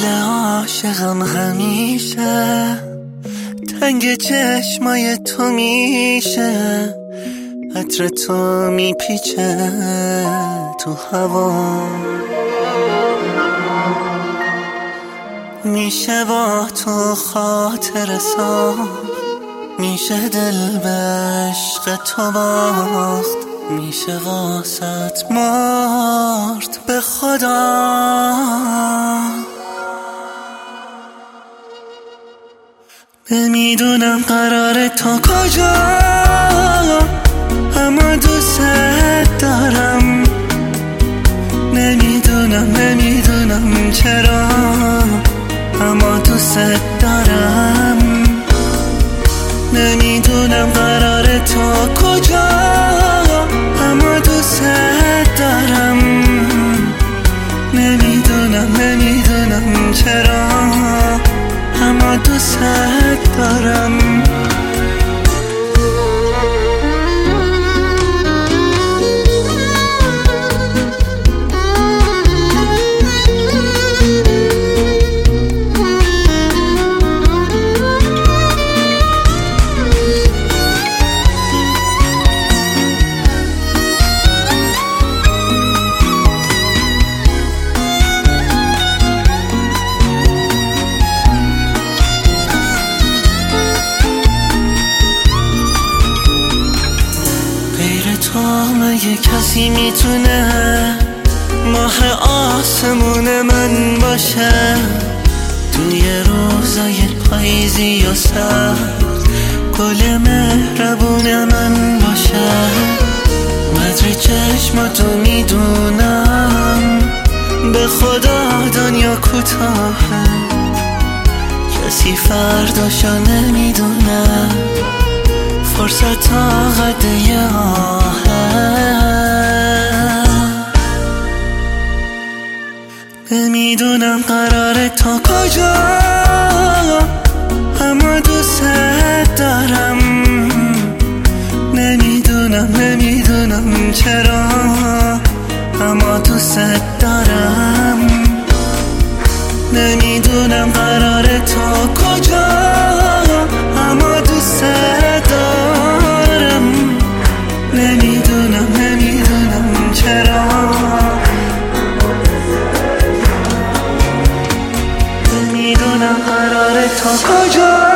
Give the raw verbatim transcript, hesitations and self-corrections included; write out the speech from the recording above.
دل عاشقم همیشه تنگ چشمای تو میشه، عطر تو میپیچه تو هوا، میشه با تو خاطر ساخت، میشه دل به عشق تو باخت، میشه واسط مرد به خدا. نمیدونم قراره تا کجا، اما دوست دارم. نمیدونم نمیدونم چرا، اما دوست دارم. نمیدونم قراره تا کجا، اما دوست دارم. نمیدونم نمیدونم چرا، اما دوست دارم. تو مگه کسی میتونه ماه آسمون من باشه؟ توی روزای پاییزی و سرد گل مهربون من باشه. قدر چشماتو میدونم، به خدا دنیا کوتاهه، کسی فرداشو نمیدونه، فرصت طاقت یه آهه. نمیدونم قراره تا کجا، اما دوست دارم. نمیدونم نمیدونم چرا، اما دوست دارم. نمیدونم قراره تا کجا، اما دوست دارم. نمیدونم نمیدونم چرا، نمیدونم قراره تا کجا.